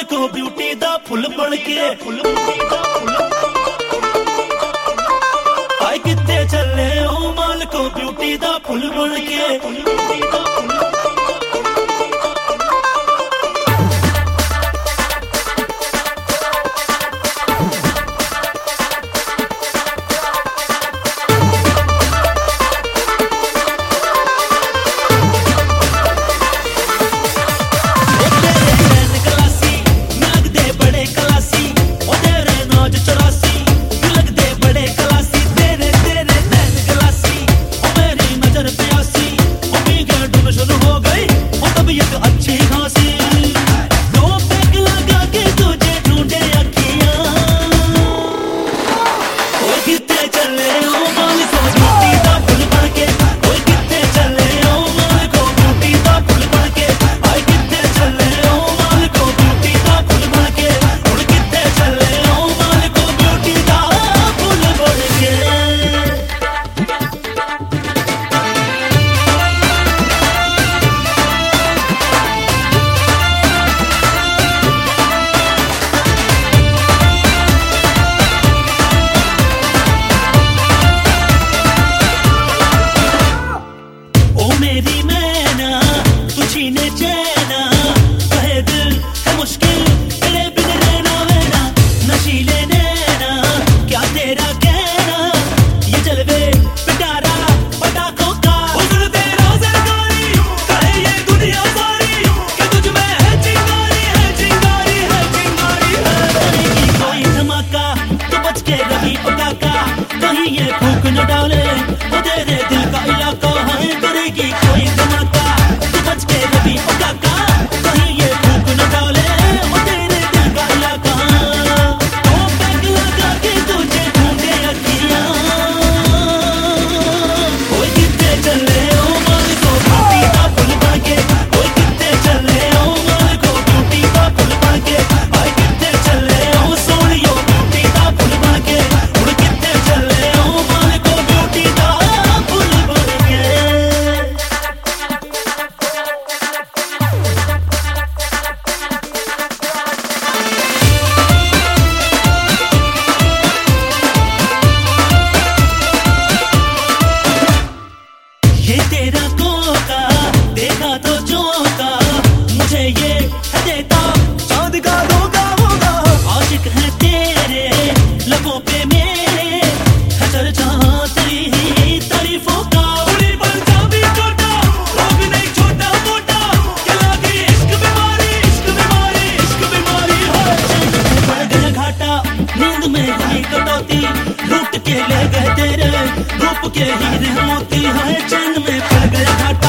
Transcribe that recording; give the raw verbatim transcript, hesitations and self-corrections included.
को ब्यूटी दा फुल बन के आए कितने चले ओ माल को ब्यूटी दा फुल बन के। मेरी मैना तुझी ने चैना कहे दिल है मुश्किल तेरे बिन रहना वहना नशीले नैना क्या तेरा कहना ये जलवे पिटारा पटाखों का हुस्न तेरा सरकारी कहे ये दुनिया सारी कि तुझ में है चिंगारी है चिंगारी है चिंगारी है करेगी कोई धमाका तो बच के रही पटाखा कहीं ये फूंक न डाले वो तेरे दिल का इलाका है करेगी कोई धमाका तू बच के रवि पटाखा कहीं ये फूंक न डाले वो तेरे दिल का इलाका तो पैक लगा के तुझे ढूंढे अखियां कोई कितने चले ओ माल को ब्यूटी का फुल बन के कोई कितने चले ओ माल को ब्यूटी का फुल बन के आए कितने चले ओ सोनियो ब्यूटी का फुल बन के उड़ कितने चले ओ माल को ब्यूटी का फुल बन के। ये तेरा कोका देखा तो चौका मुझे ये है देता चांद का धोखा होगा आशिक है तेरे लबों पे मेरे है चर्चा तेरी ही तारीफों का उड़ी पर चाबी छोटा रोग नहीं छोटा मोटा ये लगी इश्क बीमारी इश्क बीमारी इश्क बीमारी है चैन में पड़ गया घाटा नींद में हुई कटौती लूट के ले गए तेरे रूप के हीरे मोती है चैन में पड़ गया घाटा।